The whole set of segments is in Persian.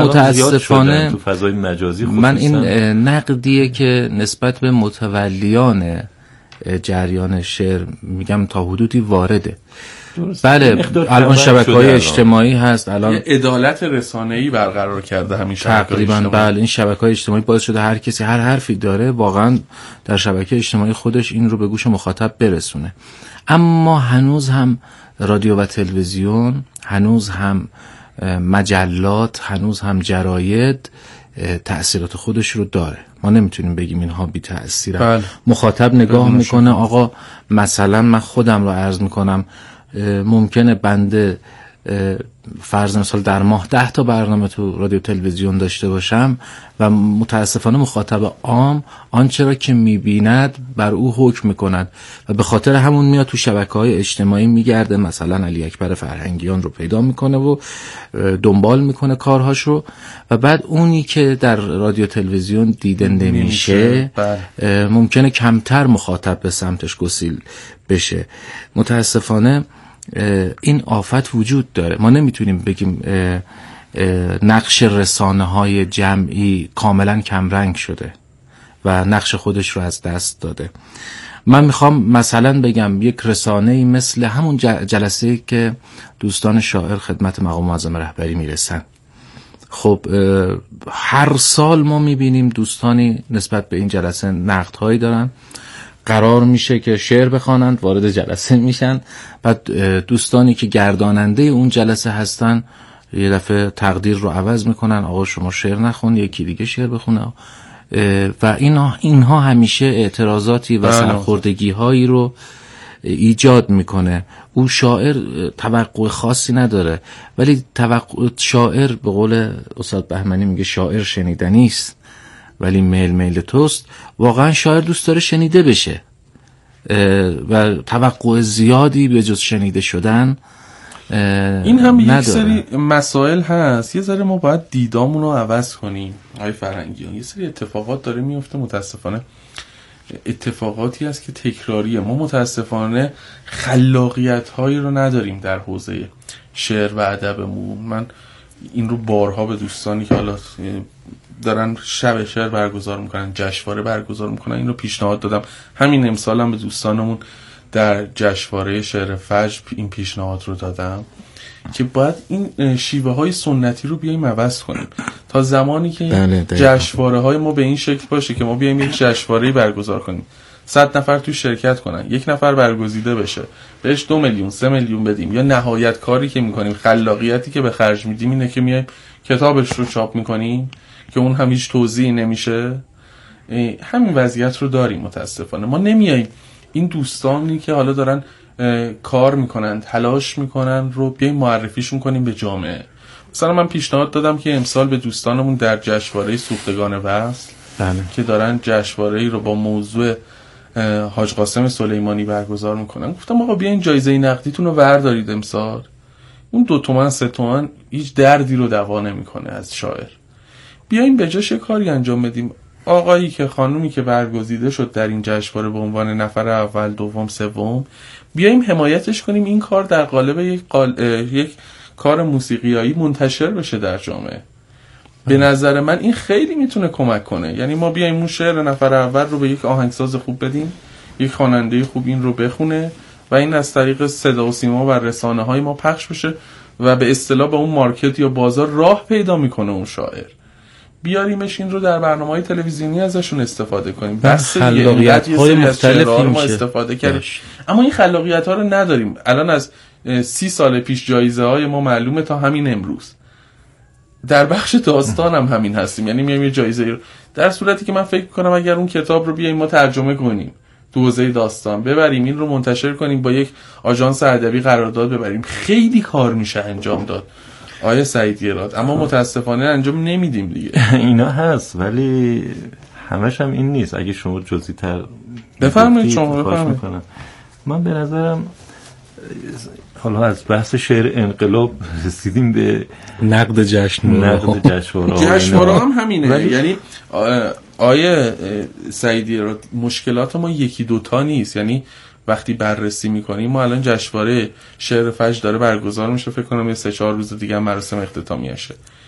متاسفانه تو فضای مجازی خصوصا من این نقدیه که نسبت به متولیان جریان شعر میگم تا حدودی وارده. بله الان شبکه‌های اجتماعی هست، الان عدالت رسانه‌ای برقرار کرده همین تقریبا. بله این شبکه‌های اجتماعی باعث شده هر کسی هر حرفی داره واقعا در شبکه اجتماعی خودش این رو به گوش مخاطب برسونه. اما هنوز هم رادیو و تلویزیون، هنوز هم مجلات، هنوز هم جراید تأثیرات خودش رو داره. ما نمیتونیم بگیم اینها بی تأثیرن. بله. مخاطب نگاه میکنه آقا مثلا من خودم رو عرض میکنم ممکنه بنده فرض مثال در ماه 10 تا برنامه تو رادیو تلویزیون داشته باشم و متاسفانه مخاطب عام آنچه را که میبیند بر او حکم میکند و به خاطر همون میاد تو شبکه‌های اجتماعی میگرده، مثلا علی اکبر فرهنگیان رو پیدا میکنه و دنبال میکنه کارهاش رو و بعد اونی که در رادیو تلویزیون دیده نمیشه ممکنه کمتر مخاطب به سمتش گسیل بشه. متاسفانه این آفت وجود داره. ما نمیتونیم بگیم نقش رسانه‌های جمعی کاملا کمرنگ شده و نقش خودش رو از دست داده. من میخوام مثلا بگم یک رسانه‌ای مثل همون جلسه‌ای که دوستان شاعر خدمت مقام معظم رهبری میرسن، خب هر سال ما میبینیم دوستانی نسبت به این جلسه نقدهایی دارن، قرار میشه که شعر بخوانند، وارد جلسه میشن، بعد دوستانی که گرداننده اون جلسه هستن یه دفعه تقدیر رو عوض میکنن، آقا شما شعر نخون یکی دیگه شعر بخونه و اینها همیشه اعتراضاتی و سرخوردگی هایی رو ایجاد میکنه. او شاعر توقع خاصی نداره، ولی شاعر به قول استاد بهمنی میگه شاعر شنیدنی است ولی میل توست. واقعا شاعر دوست داره شنیده بشه و توقع زیادی به جز شنیده شدن این هم نداره. یک سری مسائل هست، یه ذره ما باید دیدامون رو عوض کنیم. آقای فرهنگیان یه سری اتفاقات داره میفته، متاسفانه اتفاقاتی هست که تکراریه. ما متاسفانه خلاقیت هایی رو نداریم در حوزه شعر و ادبمون. من این رو بارها به دوستانی که حالا دارن شب شعر برگزار میکنن، جشنواره برگزار میکنن، این رو پیشنهاد دادم. همین امسال هم به دوستانمون در جشنواره شعر فجر این پیشنهاد رو دادم که باید این شیوه های سنتی رو بیاییم عوض کنیم تا زمانی که جشنواره های ما به این شکل باشه که ما بیاییم یک جشنواره برگزار کنیم، 100 نفر توش شرکت کنن، 1 نفر برگزیده بشه، بهش 2 میلیون 3 میلیون بدیم، یا نهایت کاری که میکنیم، خلاقیتی که به خرج میدیم اینه که میایم کتابش رو چاپ میکنیم که اون هم هیچ توضیحی نمیشه. همین وضعیت رو داریم متاسفانه. ما نمیاییم این دوستانی که حالا دارن کار میکنن، تلاش میکنن رو بیاییم معرفیشون کنیم به جامعه. مثلا من پیشنهاد دادم که امسال به دوستانمون در جشنواره سوختگان وصل که دارن جشنواره‌ای رو با موضوع حاج قاسم سلیمانی برگزار میکنن، گفتم آقا بیاین جایزه نقدیتون رو بردارید امسال. اون 2 تومن 3 تومن هیچ دردی رو دوا نمیکنه از شاعر. بیاین به جاش کاری انجام بدیم. آقایی که خانومی که برگزیده شد در این جشنواره به عنوان نفر اول دوم سوم، بیایم حمایتش کنیم، این کار در قالب یک کار موسیقیایی منتشر بشه در جامعه. به نظر من این خیلی میتونه کمک کنه. یعنی ما بیایم اون شعر نفر اول رو به یک آهنگساز خوب بدیم، یک خواننده خوب این رو بخونه و این از طریق صدا و سیما و رسانه های ما پخش بشه و به اصطلاح به اون مارکت یا بازار راه پیدا میکنه اون شاعر. بیاریمش این رو در برنامه‌های تلویزیونی ازشون استفاده کنیم. بس خلاقیت‌های مختلفی ما استفاده کردیم، اما این خلاقیت‌ها رو نداریم. الان از 30 سال پیش جایزه‌های ما معلومه تا همین امروز. در بخش داستان هم همین هستیم، یعنی میایم یه جایزه رو، در صورتی که من فکر کنم اگر اون کتاب رو بیایم ما ترجمه کنیم تو حوزه داستان، ببریم این رو منتشر کنیم، با یک آژانس ادبی قرارداد ببریم، خیلی کار میشه انجام داد آیه سعیدی راد. اما متاسفانه انجام نمیدیم دیگه. اینا هست ولی همش هم این نیست. اگه شما جزئی تر بفرمایید شما بفرمایید. من به نظرم حالا از بحث شعر انقلاب رسیدیم به نقد جشنواره هم همینه. یعنی آیه سعیدی راد مشکلات ما 1-2 تا نیست. یعنی وقتی بررسی میکنیم، ما الان جشنواره شعر فجر داره برگزار میشه، فکر کنم 3-4 روز دیگه مراسم اختتامیشه.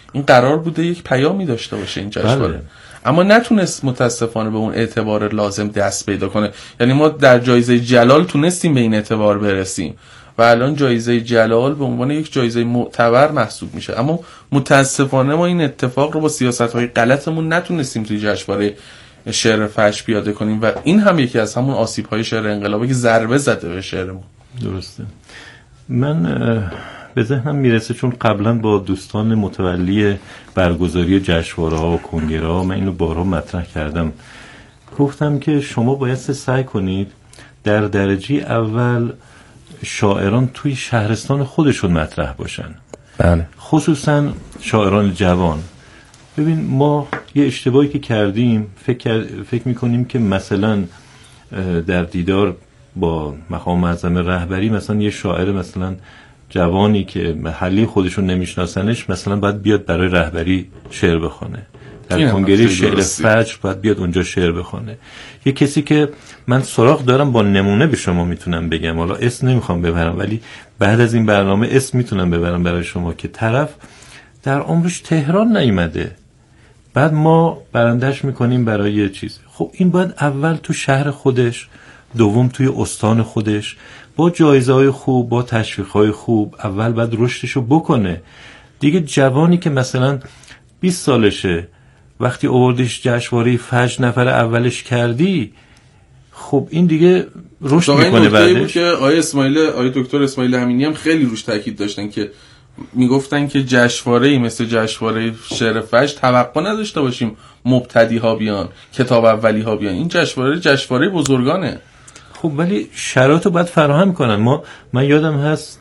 این قرار بوده یک پیامی داشته باشه این جشنواره، اما نتونست متاسفانه به اون اعتبار لازم دست پیدا کنه. یعنی ما در جایزه جلال تونستیم به این اعتبار برسیم و الان جایزه جلال به عنوان یک جایزه معتبر محسوب میشه، اما متاسفانه ما این اتفاق رو با سیاست‌های غلطمون نتونستیم توی جشنواره شعر فجر پیاده کنیم و این هم یکی از همون آسیب‌های شعر انقلابه که ضربه زده به شعرمون. درسته. من به ذهنم میرسه چون قبلا با دوستان متولی برگزاری جشنواره‌ها و کنگره‌ها من اینو بارها مطرح کردم، گفتم که شما باید سعی کنید در درجه اول شاعران توی شهرستان خودشون مطرح باشن. بله. خصوصا شاعران جوان. ببین ما یه اشتباهی که کردیم فکر میکنیم که مثلا در دیدار با مقام معظم رهبری مثلا یه شاعر مثلا جوانی که محلی خودشون نمیشناسنش مثلا باید بیاد برای رهبری شعر بخونه، در کنگره شعر فجر باید بیاد اونجا شعر بخونه. یه کسی که من سراغ دارم با نمونه به شما میتونم بگم، حالا اسم نمیخوام ببرم ولی بعد از این برنامه اسم میتونم ببرم برای شما، که طرف در عمرش تهران نیامده، بعد ما برندش میکنیم برای یه چیز. خب این باید اول تو شهر خودش، دوم توی استان خودش با جایزه‌های خوب، با تشویق‌های خوب اول باید رشدشو بکنه. دیگه جوانی که مثلا 20 سالشه وقتی آوردش جشنواره فجر نفر اولش کردی، خب این دیگه رشد میکنه بعدش. که آقای دکتر اسماعیل امینی هم خیلی روش تاکید داشتن که میگفتن که جشنواره‌ای مثل جشنواره شعر فجر توقع نداشته باشیم مبتدی ها بیان، کتاب اولی ها بیان. این جشنواره بزرگانه. خب ولی شرایطو باید فراهم کنن. من یادم هست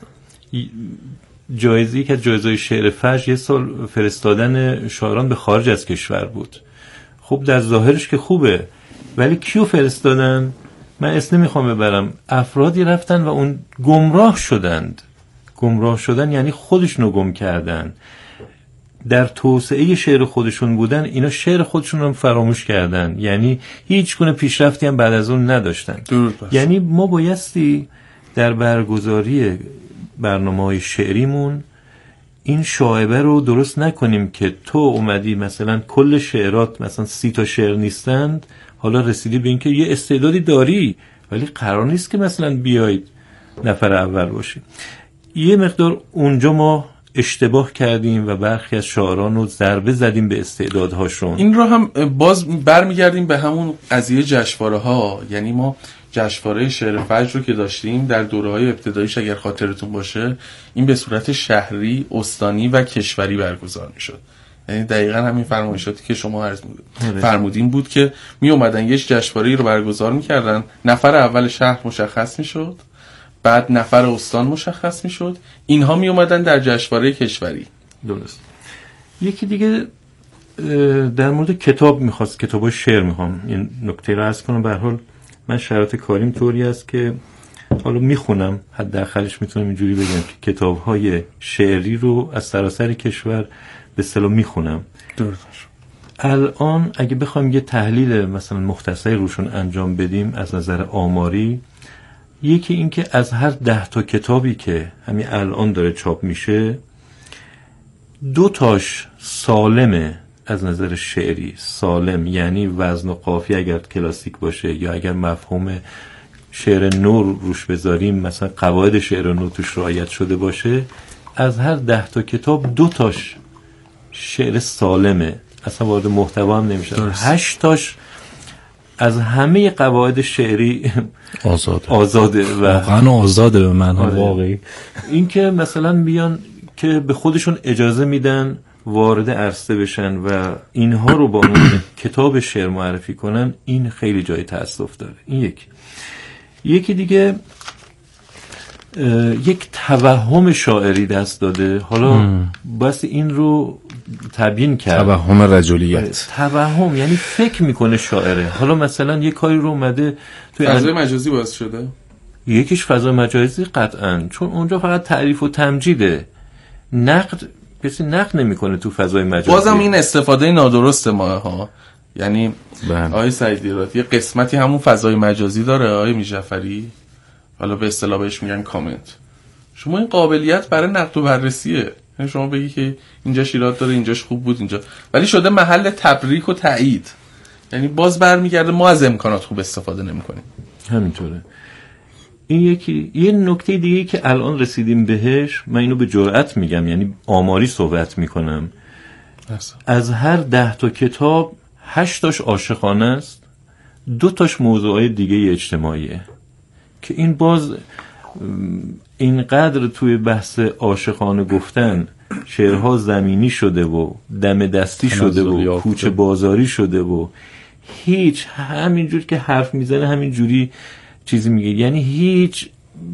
جایزه‌ای که جایزه شعر فجر یه سال فرستادن شاعران به خارج از کشور بود. خب در ظاهرش که خوبه، ولی کیو فرستادن؟ من اسم نمیخوام ببرم. افرادی رفتن و اون گمراه شدن یعنی خودشونو گم کردن. در توسعه شعر خودشون بودن، اینا شعر خودشون رو فراموش کردن، یعنی هیچ گونه پیشرفتی هم بعد از اون نداشتن. یعنی ما بایستی در برگزاری برنامه‌های شعریمون این شایبه رو درست نکنیم که تو اومدی مثلا کل شعرات مثلا 30 تا شعر نیستند، حالا رسیدی به این که یه استعدادی داری ولی قرار نیست که مثلا بیاید نفر اول باشی. یه مقدار اونجا ما اشتباه کردیم و برخی از شاعران رو ضربه زدیم به استعدادهاشون. این رو هم باز برمیگردیم به همون قضیه جشنواره ها. یعنی ما جشنواره شعر فجر رو که داشتیم در دوره‌های ابتداییش اگر خاطرتون باشه این به صورت شهری، استانی و کشوری برگزار می‌شد. یعنی دقیقاً همین فرمایشاتی که شما فرمودین بود که می اومدن یک جشنواره‌ای رو برگزار می‌کردن، نفر اول شهر مشخص می‌شد، بعد نفر استان مشخص می‌شد، اینها می اومدن در جشنواره کشوری. درست. یکی دیگه در مورد کتابای شعر می‌خوام این نکته رو عرض کنم. به هر حال من شرایط کاریم طوری است که حالا میخونم، حداقلش میتونم اینجوری بگم که کتاب‌های شعری رو از سراسر کشور به اصطلاح میخونم. الان اگه بخوایم یه تحلیل مثلا مختصری روشون انجام بدیم از نظر آماری، یکی این که از هر 10 تا کتابی که همین الان داره چاپ میشه 2 تاش سالمه. از نظر شعری سالم یعنی وزن و قافیه اگر کلاسیک باشه یا اگر مفهوم شعر نو روش بذاریم مثلا قواعد شعر نو توش رعایت شده باشه، از هر 10 تا کتاب 2 تاش شعر سالمه، اصلا وارد محتوا هم نمیشه. 8 تاش از همه قواعد شعری آزاده و واقعا آزاده به معنای واقعی. این که مثلا بیان که به خودشون اجازه میدن وارد عرصه بشن و اینها رو با عنوان کتاب شعر معرفی کنن، این خیلی جای تأسف داره. این یکی دیگه یک توهم شاعری دست داده. حالا بس این رو تبیین کرد. توهم رجولیت. توهم یعنی فکر میکنه شاعره. حالا مثلا یک کاری رو اومده توی فضای مجازی باعث شده. یکیش فضای مجازی قطعاً، چون اونجا فقط تعریف و تمجیده. کسی نقد نمیکنه تو فضای مجازی. بازم این استفاده نادرست ما ها. یعنی آقای سعیدیرات یه قسمتی همون فضای مجازی داره. آقای میرجفری حالا به اصطلاح بهش میگن کامنت. شما این قابلیت برای نقد و بررسیه. یعنی شما بگی که اینجاش ایراد داره، اینجاش خوب بود، اینجا، ولی شده محل تبریک و تایید. یعنی باز برمیگرده ما از امکانات خوب استفاده نمی‌کنیم. همینطوره. این یه نکته دیگه که الان رسیدیم بهش، من اینو به جرئت میگم، یعنی آماری صحبت میکنم، از هر 10 تا کتاب 8 تاش عاشقانه است، 2 تاش موضوعای دیگه اجتماعیه، که این باز اینقدر توی بحث عاشقانه گفتن شعرها زمینی شده و دم دستی شده و کوچه بازاری شده و هیچ همینجور که حرف میزنه همینجوری چیزی میگه، یعنی هیچ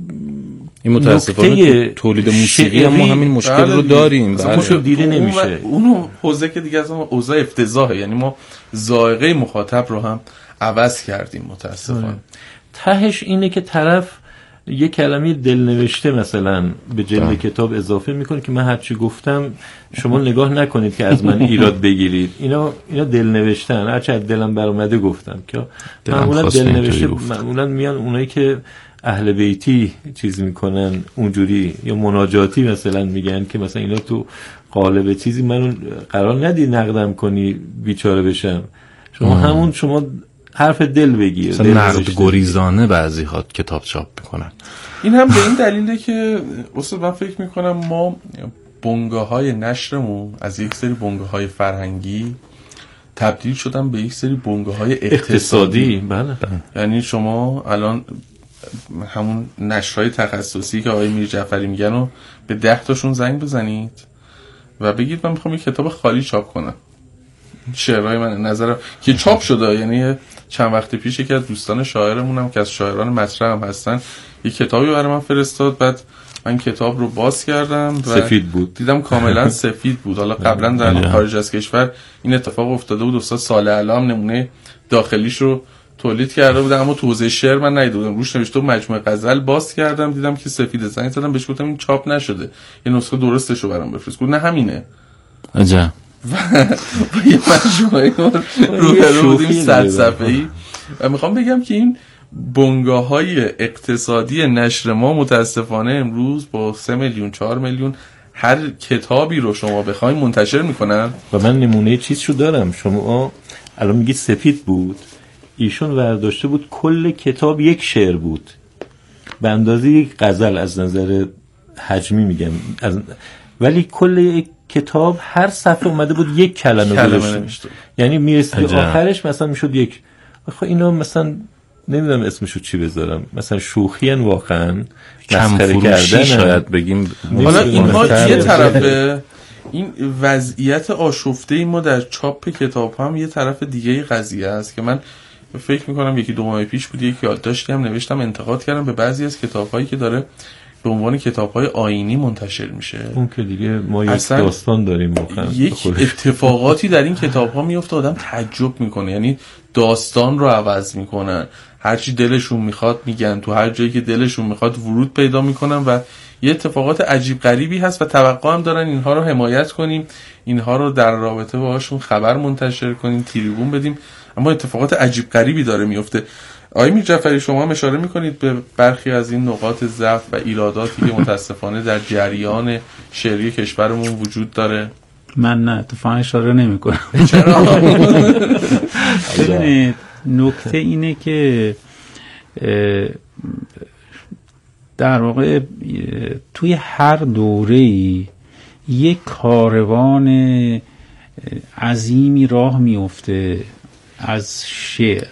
این متاسفانه تولید موسیقی ما همین مشکل رو داریم، اصلا دیده نمیشه. اونو حوزه که دیگه اصلا اوضاع افتضاحه، یعنی ما ذائقه مخاطب رو هم عوض کردیم متاسفانه. تهش اینه که طرف یه کلمه دلنوشته مثلا به جلد کتاب اضافه میکنه که من هرچی گفتم شما نگاه نکنید که از من ایراد بگیرید، اینا دلنوشتن، هرچی از دلم برآمده گفتم، که معمولا دلنوشته معمولا میان اونایی که اهل بیتی چیز میکنن اونجوری، یا مناجاتی مثلا میگن که مثلا اینا تو قالب چیزی منو قرار ندی نقدم کنی بیچاره بشم، شما حرف دل بگیر. مثلا نقد گریزانه بعضی ها کتاب چاپ میکنن. این هم به این دلیله که استاد من فکر میکنم ما بنگاه‌های نشرمون از یک سری بنگاه‌های فرهنگی تبدیل شدن به یک سری بنگاه‌های اقتصادی. بله. یعنی شما الان همون نشرهای تخصصی که آقای میر جعفری میگن رو به 10 تاشون زنگ بزنید و بگید من میخوام یک کتاب خالی چاپ کنم، شعرهای من نظرم که چاپ شده. یعنی چند وقت پیش یکی از دوستان شاعرمونم که از شاعران مطرح هم هستن یک کتابی برای من فرستاد، بعد من کتاب رو باز کردم و سفید بود، دیدم کاملا سفید بود. حالا قبلا در خارج از کشور این اتفاق افتاده بود، استاد صالح علام نمونه داخلیش رو تولید کرده بود، اما تو حوزه شعر من ندیده بودم. روش نوشته بود مجموعه غزل، باز کردم دیدم که سفید. زنگ زدم بهش گفتم این چاپ نشده، یه نسخه درستشو برام بفرست. گفت نه همینه. عجب. و یه مجموعه رو بودیم 100 صفحه‌ای. و میخوام بگم که این بنگاه‌های اقتصادی نشر ما متاسفانه امروز با 3 میلیون 4 میلیون هر کتابی رو شما بخواید منتشر میکنن. و من نمونه چیزشو دارم. شما الان میگید سفید بود، ایشون برداشته بود کل کتاب یک شعر بود به اندازه یک غزل، از نظر حجمی میگم، ولی کل یک کتاب هر صفحه اومده بود یک کلمه نوشته، یعنی میرسید آخرش مثلا میشد یک. آخه اینا مثلا نمیدونم اسمشو چی بذارم، مثلا شوخیان واقعا، مسخره کردن شاید بگیم. حالا اینها یه طرفه، این وضعیت آشفته ما در چاپ کتاب هم یه طرف دیگه قضیه است که من فکر میکنم 1-2 ماه پیش بود یک یادداشتی هم نوشتم، انتقاد کردم به بعضی از کتاب‌هایی که داره به عنوان کتاب‌های آیینی منتشر میشه. اون که دیگه ما یک داستان داریم واقعا، یک اتفاقاتی در این کتاب‌ها میفته آدم تعجب میکنه. یعنی داستان رو عوض میکنن، هر چی دلشون میخواد میگن، تو هر جایی که دلشون میخواد ورود پیدا میکنن و یه اتفاقات عجیب غریبی هست و توقع هم دارن اینها رو حمایت کنیم، اینها رو در رابطه باهاشون خبر منتشر کنیم، تریبون بدیم، اما اتفاقات عجیب غریبی داره میفته. آقای میر جعفری شما هم اشاره میکنید به برخی از این نقاط ضعف و ایراداتی که متاسفانه در جریان شعری کشورمون وجود داره. من نه اتفاقا اشاره نمیکنم. چرا؟ ببینید نکته اینه که در واقع توی هر دوره‌ای یک کاروان عظیمی راه میفته از شعر.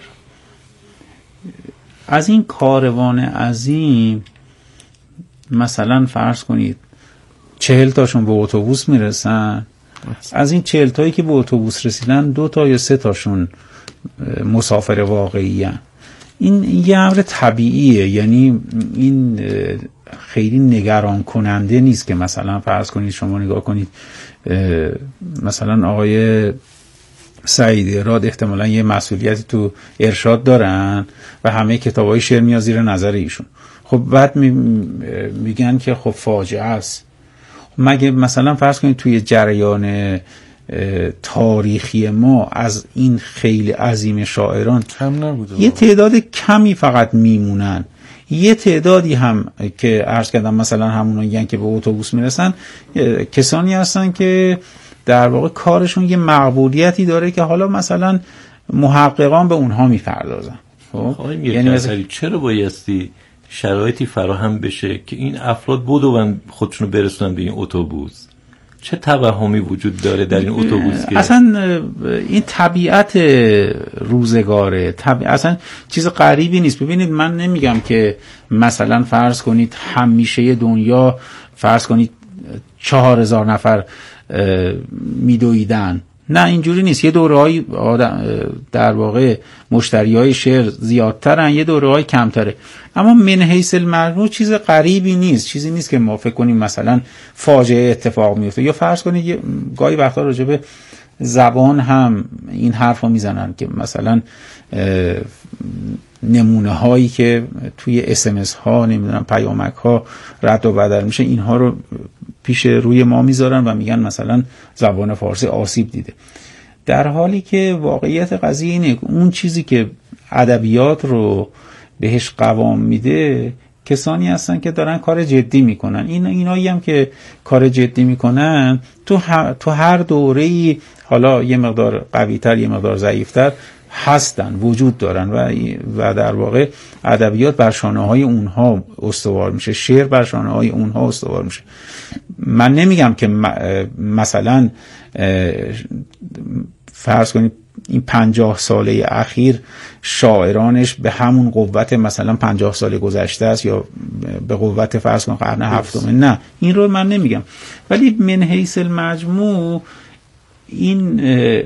از این کاروان عظیم مثلا فرض کنید 40 تاشون به اتوبوس میرسن، از این 40 تایی که به اتوبوس رسیدن 2 تا یا 3 تاشون مسافر واقعی هن. این یه امر طبیعیه، یعنی این خیلی نگران کننده نیست که مثلا فرض کنید شما نگاه کنید مثلا آقای سعید اراد احتمالاً یه مسئولیتی تو ارشاد دارن و همه کتابای شعر میاد زیر نظر ایشون. خب بعد میگن که خب فاجعه است. مگه مثلا فرض کنید توی جریان تاریخی ما از این خیلی عظیم شاعران کم نبوده، یه تعداد کمی فقط میمونن. یه تعدادی هم که عرض کردم مثلا همونایی که به اتوبوس میرسن کسانی هستن که در واقع کارشون یه مقبولیتی داره که حالا مثلا محققان به اونها میپردازن. یعنی چرا بایستی شرایطی فراهم بشه که این افراد بدون خودشونو برسونن به این اتوبوس؟ چه توهمی وجود داره در این اتوبوس که اصلا این طبیعت روزگاره، اصلا چیز غریبی نیست. ببینید من نمیگم که مثلا فرض کنید همیشه دنیا فرض کنید 4000 نفر میدویدن، نه اینجوری نیست. یه دوره‌های در واقع مشتریای شعر زیادترن، یه دوره‌های کمتره، اما من حیث المجموع چیز غریبی نیست، چیزی نیست که ما فکر کنیم مثلا فاجعه اتفاق میفته. یا فرض کنید گاهی وقتا راجع به زبان هم این حرفا میزنن که مثلا نمونه هایی که توی SMS ها نمیدونم پیامک ها رد و بدل میشه اینها رو پیش روی ما میذارن و میگن مثلا زبان فارسی آسیب دیده، در حالی که واقعیت قضیه اینه اون چیزی که ادبیات رو بهش قوام میده کسانی هستن که دارن کار جدی میکنن. اینایی هم که کار جدی میکنن تو هر دوره‌ای حالا یه مقدار قوی‌تر یه مقدار ضعیف‌تر هستن، وجود دارن و در واقع ادبیات بر شانه‌های اونها استوار میشه، شعر بر شانه‌های اونها استوار میشه. من نمیگم که مثلا فرض کنید این 50 ساله اخیر شاعرانش به همون قوت مثلا 50 سال گذشته است یا به قوت فرض کن قرن هفتم، نه این رو من نمیگم، ولی من حیث المجموع این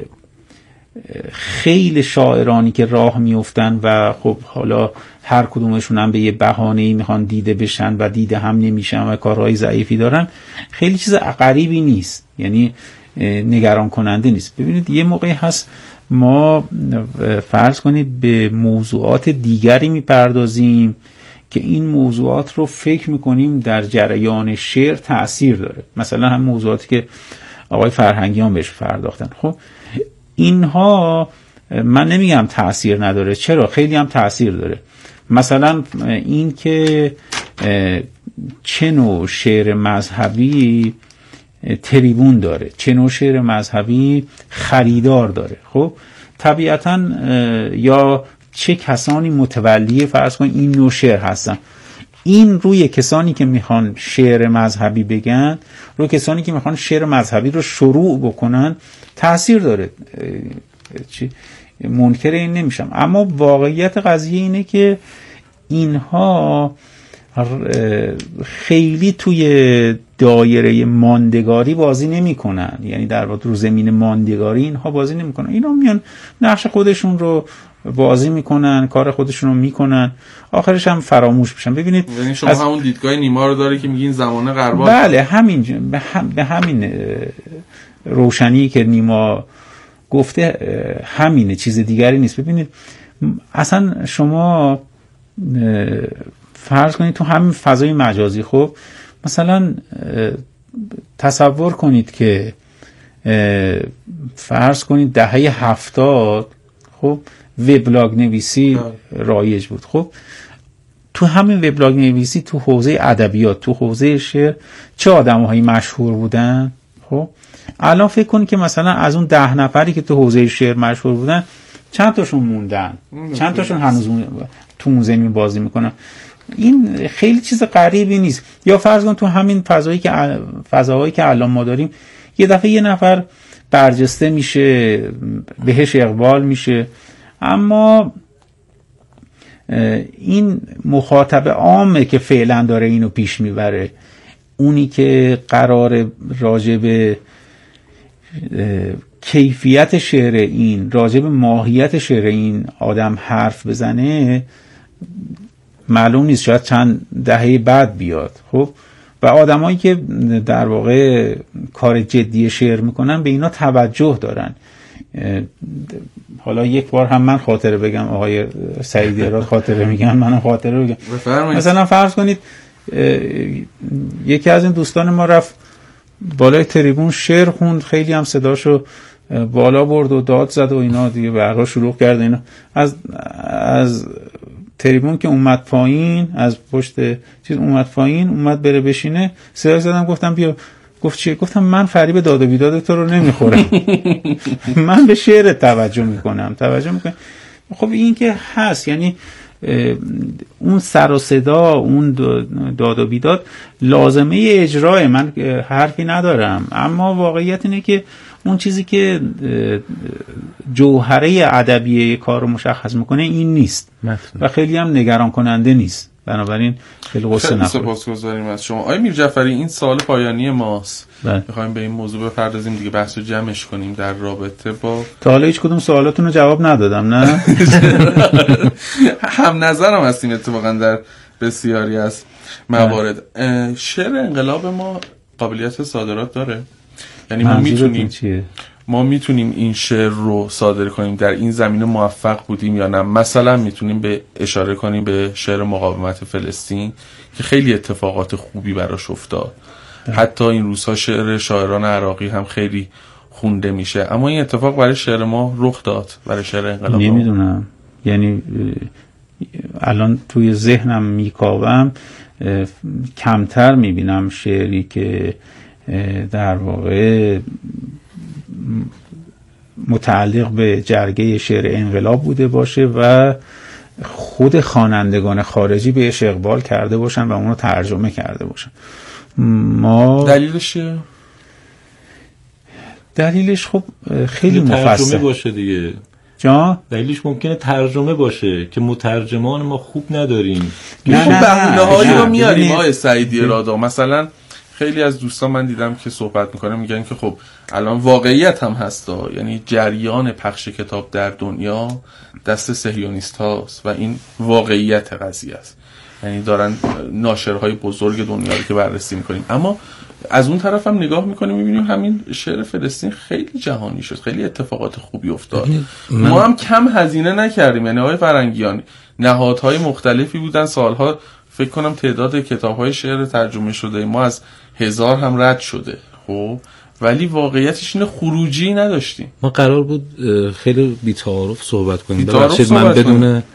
خیلی شاعرانی که راه میافتن و خب حالا هر کدومشون هم به یه بهانه‌ای میخوان دیده بشن و دیده هم نمیشن و کارهای ضعیفی دارن، خیلی چیز غریبی نیست، یعنی نگران کننده نیست. ببینید یه موقعی هست ما فرض کنید به موضوعات دیگری میپردازیم که این موضوعات رو فکر میکنیم در جریان شعر تأثیر داره، مثلا هم موضوعاتی که آقای فرهنگیان بهش پرداختن. خب اینها من نمیگم تأثیر نداره، چرا؟ خیلی هم تأثیر داره. مثلا این که چه نوع شعر مذهبی تریبون داره، چه نوع شعر مذهبی خریدار داره. خب طبیعتاً یا چه کسانی متولی فرض کن این نوع شعر هستن، این روی کسانی که میخوان شعر مذهبی بگن، روی کسانی که میخوان شعر مذهبی رو شروع بکنن تأثیر داره، منکر این نمیشم. اما واقعیت قضیه اینه که اینها خیلی توی دایره ماندگاری بازی نمی کنن، یعنی در واقع رو زمین ماندگاری اینها بازی نمی کنن، اینا میان نقش خودشون رو بازی میکنن، کار خودشون رو میکنن، آخرش هم فراموش میشن. ببینید یعنی شما همون دیدگاه نیما رو داره که میگین زمانه غربال، بله همین به همین روشنی که نیما گفته همینه، چیز دیگری نیست. ببینید اصلا شما فرض کنید تو همین فضای مجازی، خب مثلا تصور کنید که فرض کنید دهه 70 خب وبلاگ نویسی رایج بود. خب تو همین وبلاگ نویسی تو حوزه ادبیات، تو حوزه شعر چه آدم‌هایی مشهور بودن؟ خب الان فکر کنید که مثلا از اون 10 نفری که تو حوزه شعر مشهور بودن چند تاشون موندن، چند تاشون هنوز تو اون زمین بازی میکنن. این خیلی چیز غریبی نیست. یا فرض کن تو همین فضاهایی که الان ما داریم یه دفعه یه نفر برجسته میشه، بهش اقبال میشه، اما این مخاطب عامه که فعلا داره اینو پیش میبره، اونی که قرار راجع به کیفیت شعر این، راجع به ماهیت شعر این آدم حرف بزنه، معلوم نیست، شاید چند دهه بعد بیاد. خب و آدمایی که در واقع کار جدی شعر میکنن به اینا توجه دارن. حالا یک بار هم من خاطره بگم، آقای سعیدی را خاطره میگن، منم خاطره بگم. مثلا فرض کنید یکی از این دوستان ما رفت بالای تریبون شعر خوند، خیلی هم صداشو بالا برد و داد زد و اینا دیگه، برها شروع کرد اینا. از تریبون که اومد پایین، از پشت چیز اومد پایین، اومد بره بشینه، صدا زدم گفتم بیا. گفت چیه؟ گفتم من فریب داد و بیداد تو رو نمیخورم. من به شعر توجه میکنم. خب این که هست، یعنی اون سر و صدا، اون داد و بیداد لازمه اجرای، من حرفی ندارم، اما واقعیت اینه که اون چیزی که جوهره ادبیه کار رو مشخص میکنه این نیست و خیلی هم نگران کننده نیست. بنابراین خیلی قصه نخورید. سپاسگزاریم از شما آقای میر جعفری. این سوال پایانی ماست. میخوایم به این موضوع بپردازیم دیگه، بحث رو جمعش کنیم در رابطه با تا حالا هیچ کدوم سوالاتون رو جواب ندادم نه؟ هم نظرم هستیم اتفاقا در بسیاری از موارد. شعر انقلاب ما قابلیت صادرات داره؟ یعنی ما میتونیم این شعر رو صادر کنیم، در این زمینه موفق بودیم یا نه؟ مثلا میتونیم به اشاره کنیم به شعر مقاومت فلسطین که خیلی اتفاقات خوبی براش افتاد. حتی این روزها شعر شاعران عراقی هم خیلی خونده میشه، اما این اتفاق برای شعر ما رخ داد، برای شعر انقلاب. نمیدونم، یعنی الان توی ذهنم میکاوم، کمتر میبینم شعری که در واقع متعلق به جرگه شعر انقلاب بوده باشه و خود خوانندگان خارجی بهش اقبال کرده باشن و اونو ترجمه کرده باشن. ما دلیلش خب خیلی مفصل ترجمه باشه دیگه. دلیلش ممکنه ترجمه باشه که مترجمان ما خوب نداریم. نه بهونه‌هایی رو میاریم آقای سعیدی رادا. مثلا خیلی از دوستان من دیدم که صحبت میکنه، میگن که خب الان واقعیت هم هستا، یعنی جریان پخش کتاب در دنیا دست صهیونیست هاست و این واقعیت قضیه است. یعنی دارن ناشرهای بزرگ دنیا رو که بررسی میکنیم، اما از اون طرف هم نگاه میکنیم میبینیم همین شعر فلسطین خیلی جهانی شد، خیلی اتفاقات خوبی افتاد. ما هم کم هزینه نکردیم. یعنی آقای فرنگیان نهادهای مختلفی بودن سالها، فکر کنم تعداد کتاب‌های شعر ترجمه شده ما از 1000 هم رد شده. خب ولی واقعیتش اینه خروجی نداشتیم. ما قرار بود خیلی بی‌تعارف صحبت کنیم. ببخشید من بدون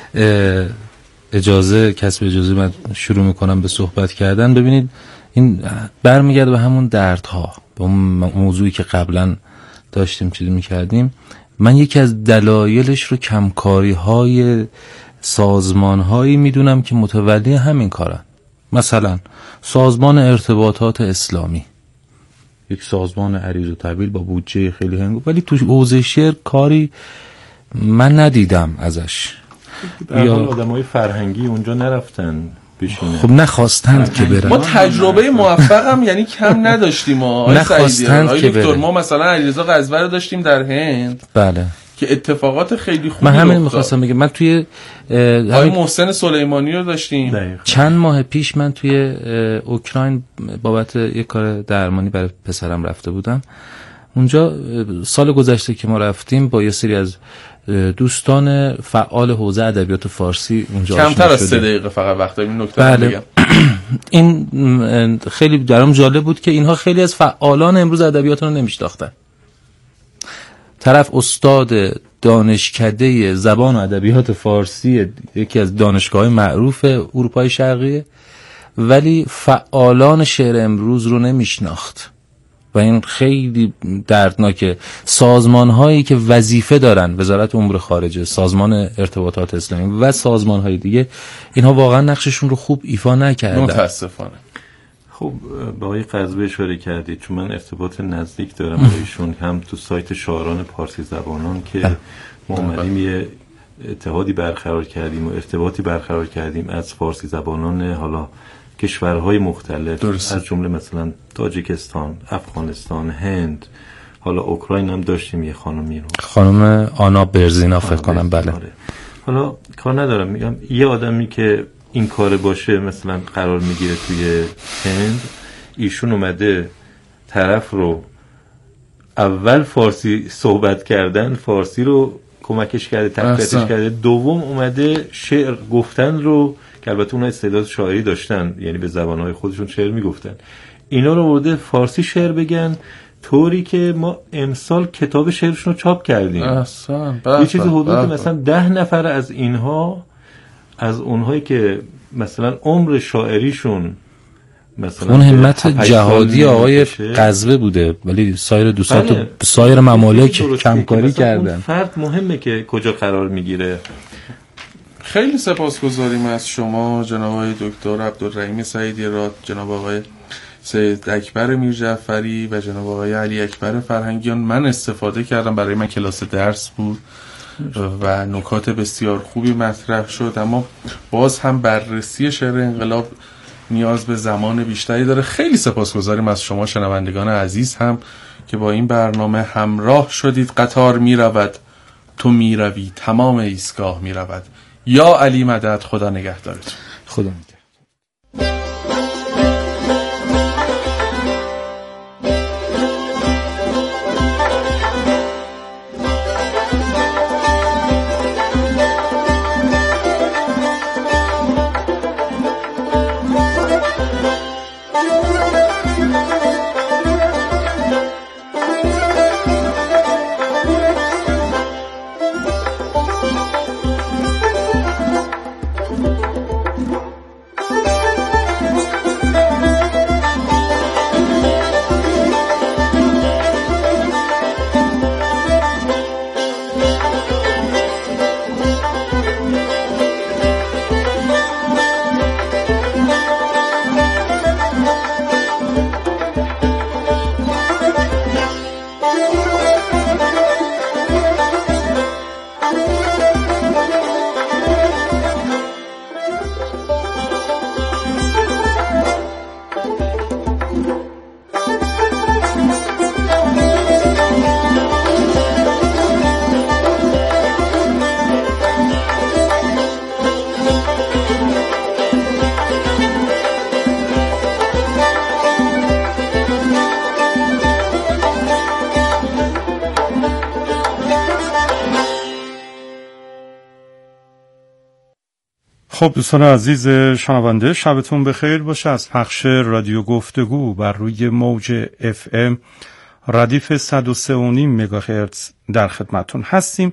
کسب اجازه من شروع میکنم به صحبت کردن. ببینید این برمیگرده به همون دردها، به اون موضوعی که قبلا داشتیم چیزی میکردیم. من یکی از دلایلش رو کمکاری‌های سازمان‌هایی میدونم که متولی همین کارن. مثلا سازمان ارتباطات اسلامی، یک سازمان عریض و طویل با بودجه خیلی هنگام، ولی تو حوزه شعر کاری من ندیدم ازش. یا آدمای فرهنگی اونجا نرفتن بشینن، خب نخواستند که برن. ما تجربه موفق هم یعنی کم نداشتیم. نخواستند که برن. ما مثلا علیرضا قزور رو داشتیم در هند، بله، که اتفاقات خیلی خوبی من همین می‌خواستم بگم. من توی آقای محسن سلیمانی رو داشتیم دقیقا. چند ماه پیش من توی اوکراین بابت یک کار درمانی برای پسرم رفته بودم. اونجا سال گذشته که ما رفتیم با یه سری از دوستان فعال حوزه ادبیات فارسی اونجا کمتر از 3 دقیقه فقط وقت داریم. این نکته بله. بگم این خیلی برام جالب بود که اینها خیلی از فعالان امروز ادبیات رو نمیشناختن. طرف استاد دانشکده زبان و ادبیات فارسی یکی از دانشگاه‌های معروف اروپای شرقی، ولی فعالان شعر امروز رو نمیشناخت و این خیلی دردناکه. سازمان‌هایی که وظیفه دارن، وزارت امور خارجه، سازمان ارتباطات اسلامی و سازمان‌های دیگه، اینها واقعا نقششون رو خوب ایفا نکردن متاسفانه. خب به آقای قزوی اشاره کردید، چون من ارتباط نزدیک دارم با ایشون، هم تو سایت شاعران پارسی زبانان که ما اومدیم یه اتحادی برقرار کردیم و ارتباطی برقرار کردیم از فارسی زبانان حالا کشورهای مختلف، از جمله مثلا تاجیکستان، افغانستان، هند، حالا اوکراین هم داشتیم. یه خانمی رو، خانم آنا برزینا فکر کنم. بله. حالا کار ندارم، میگم یه آدمی که این کار باشه مثلا قرار میگیره توی هند، ایشون اومده طرف رو اول فارسی صحبت کردن، فارسی رو کمکش کرده، تقویتش کرده. دوم اومده شعر گفتن رو، که البته اونها استعداد شاعری داشتن، یعنی به زبانهای خودشون شعر میگفتن، اینا رو ورده فارسی شعر بگن، طوری که ما امسال کتاب شعرشون رو چاپ کردیم. یه چیزی حدود مثلا 10 نفر از اینها از اونهایی که مثلا عمر شاعریشون مثلا اون همت جهادی آقای قزوه بوده، ولی سایر دوستان تو سایر ممالک کمکاری کردن. فرد مهمه که کجا قرار میگیره. خیلی سپاسگزاریم از شما جناب آقای دکتر عبدالرحیم سعیدی راد، جناب آقای سید اکبر میرجعفری و جناب آقای علی اکبر فرهنگیان. من استفاده کردم، برای من کلاس درس بود و نکات بسیار خوبی مطرح شد، اما باز هم بررسی شعر انقلاب نیاز به زمان بیشتری داره. خیلی سپاسگزاریم از شما شنوندگان عزیز هم که با این برنامه همراه شدید. قطار می رود، تو می روی، تمام ایستگاه می رود. یا علی مدد، خدا نگهدارت. خدا نگهدار. خب دوستان عزیز شنونده، شبتون بخیر باشه. از پخش رادیو گفتگو بر روی موج FM ردیف 103.5 مگاهرتز در خدمتون هستیم.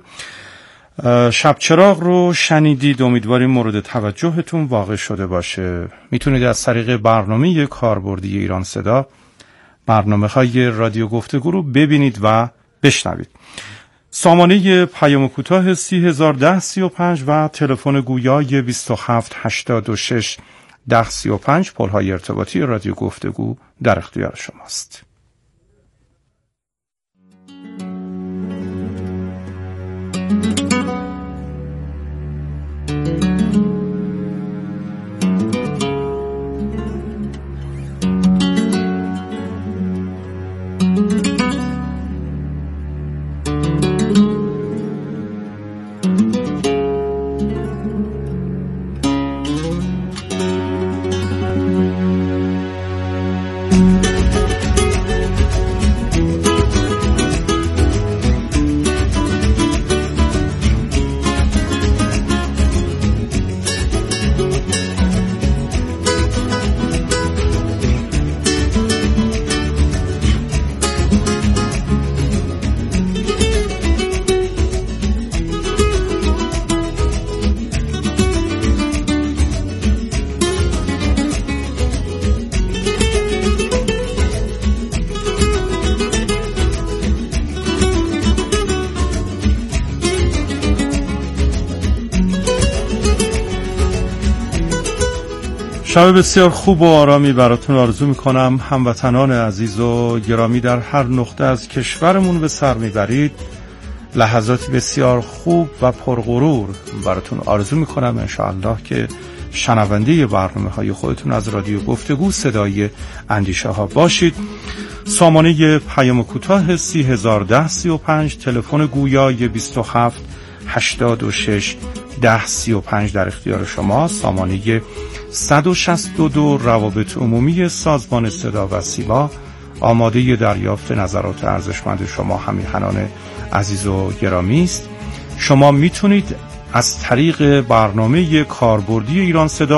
شب چراغ رو شنیدید، امیدواریم مورد توجهتون واقع شده باشه. میتونید از طریق برنامه کاربردی ایران صدا برنامه‌های رادیو گفتگو رو ببینید و بشنوید. سامانه پیام کوتاه 301035 و تلفن گویای 2786 1035 پل‌های ارتباطی رادیو گفتگو در اختیار شماست. شب بسیار خوب و آرامی براتون آرزو میکنم. هموطنان عزیز و گرامی در هر نقطه از کشورمون به سر میبرید. لحظاتی بسیار خوب و پرغرور براتون آرزو میکنم انشاءالله که شنونده برنامه های خودتون از رادیو گفتگو صدای اندیشه ها باشید. سامانه پیام کوتاه 301035 تلفن گویای 2786 1035 در اختیار شما. سامانه 162 روابط عمومی سازمان صدا و سیما آماده دریافت نظرات ارزشمند شما همیهنان عزیز و گرامی است. شما میتونید از طریق برنامه کاربردی ایران صدا